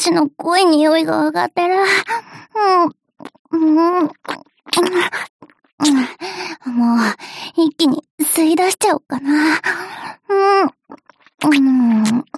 私の濃い匂いが上がってる。もう、一気に吸い出しちゃおうかな。